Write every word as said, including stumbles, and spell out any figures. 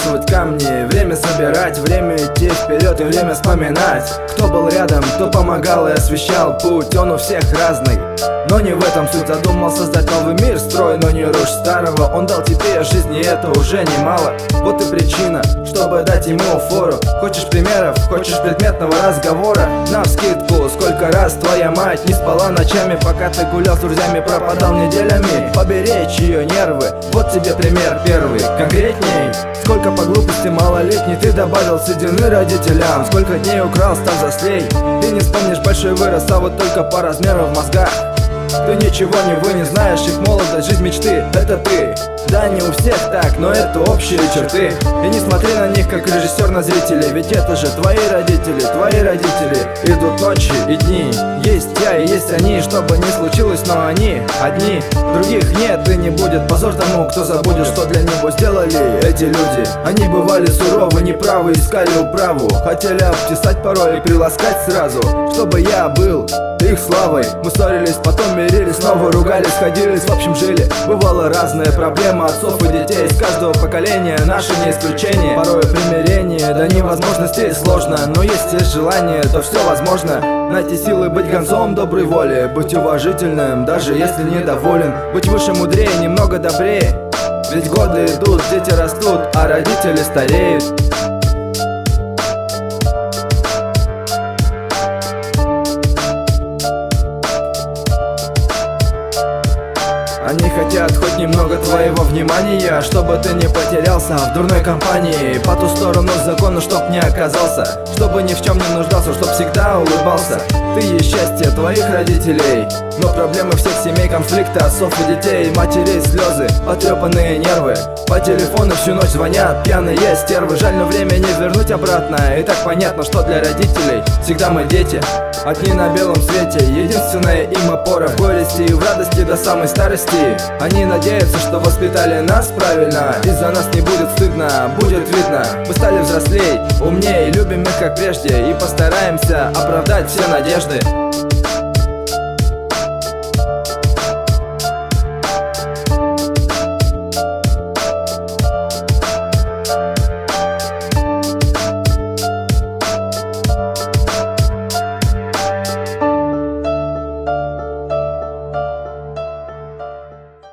отбрасывать камни. Время собирать, время идти вперед и время вспоминать. Кто был рядом, кто помогал и освещал путь. Он у всех разный, но не в этом суть. Задумал создать новый мир, строй, но не рушь старого. Он дал тебе жизни, это уже немало. Вот и причина, чтобы дать ему фору. Хочешь примеров, хочешь предметного разговора? Навскидку, сколько раз твоя мать не спала ночами, пока ты гулял с друзьями, пропадал неделями. Поберечь ее нервы, вот тебе пример первый. Конкретней, сколько по глупости малолетний ты добавил седины родителям. Сколько дней украл, став взрослей. Ты не вспомнишь, большой вырос, а вот только по размеру в мозгах. Ты ничего не вы не знаешь, их молодость, жизнь мечты, это ты. Да, не у всех так, но это общие черты. И не смотри на них, как режиссер на зрителей, ведь это же твои родители, твои родители. Идут ночи и дни, есть я и есть они. Что бы ни случилось, но они одни, других нет и не будет. Позор тому, кто забудет, что для него сделали эти люди. Они бывали суровы, неправы, искали управу. Хотели обтесать порой и приласкать сразу, чтобы я был их славой. Мы ссорились, потом мирились, снова ругались, ходились, в общем жили. Бывало разные проблемы отцов и детей из каждого поколения, наше не исключение. Порой примирение до невозможности сложно, но если есть желание, то все возможно. Найти силы быть гонцом доброй воли, быть уважительным, даже если недоволен. Быть выше, мудрее, немного добрее. Ведь годы идут, дети растут, а родители стареют. Они хотят хоть немного твоего внимания, чтобы ты не потерялся в дурной компании. По ту сторону закона, чтоб не оказался, чтобы ни в чем не нуждался, чтоб всегда улыбался. Ты есть счастье твоих родителей, но проблемы всех семей, конфликты отцов и детей, матерей слезы, потрепанные нервы. По телефону всю ночь звонят пьяные стервы. Жаль, но время не вернуть обратно. И так понятно, что для родителей всегда мы дети, одни на белом свете, единственная им опора в горести и в радости до самой старости. Они надеются, что воспитали нас правильно, и за нас не будет стыдно, будет видно. Мы стали взрослей, умнее, любим их как прежде, и постараемся оправдать все надежды.